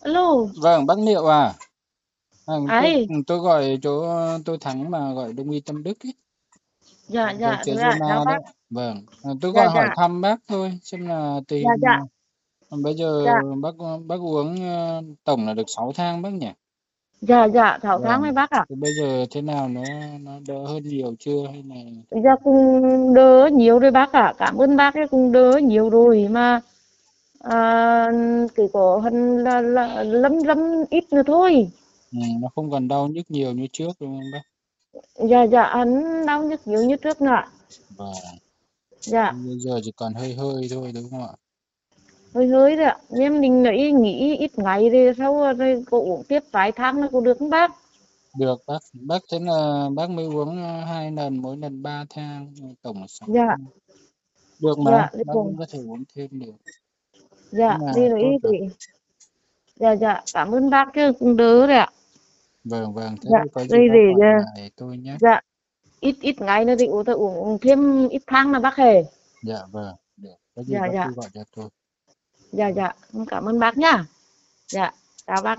Alo, Vâng, bác Liệu à? À, ấy, tôi gọi chỗ tôi Thắng mà gọi Đông y Tâm Đức ấy, dạ, chỗ dạ, chợ dạ, chào Zona bác, đấy. Vâng, tôi dạ, gọi hỏi dạ, thăm bác thôi, xem là tình dạ, hình dạ, bây giờ dạ, bác uống tổng là được 6 thang bác nhỉ? dạ, dạ, 6 tháng với Vâng, bác ạ. thì bây giờ thế nào nó đỡ hơn nhiều chưa hay là Dạ cũng đỡ nhiều rồi bác ạ, cảm ơn bác ấy cũng đỡ nhiều rồi mà chỉ có hơn là lấm lấm ít nữa thôi. nó không còn đau nhức nhiều như trước đúng không bác? Dạ, dạ, hắn đau nhức nhiều như trước nữa ạ. Vâng, Dạ, bây giờ chỉ còn hơi hơi thôi đúng không ạ? hơi hơi rồi ạ, nhưng mình nghỉ ít ngày rồi sau rồi cô uống tiếp vài tháng nữa cô được không bác? Được bác thế là bác mới uống 2 lần, mỗi lần 3 thang, tổng là 6 Dạ, thang. Được mà, dạ, đi bác vẫn cùng, có thể uống thêm được. Thế dạ, là đi rồi tốt rồi. dạ, dạ, cảm ơn bác chứ cũng đỡ rồi ạ. Vâng, vâng, thế Dạ, thì có gì rồi bác để gọi lại tôi nhé. dạ ít ít ngày nữa thì uống thêm ít tháng là bác hề. Dạ vâng, được. Có gì Dạ, bác dạ, cứ gọi cho tôi. dạ, dạ, cảm ơn bác nhá. Dạ, chào bác.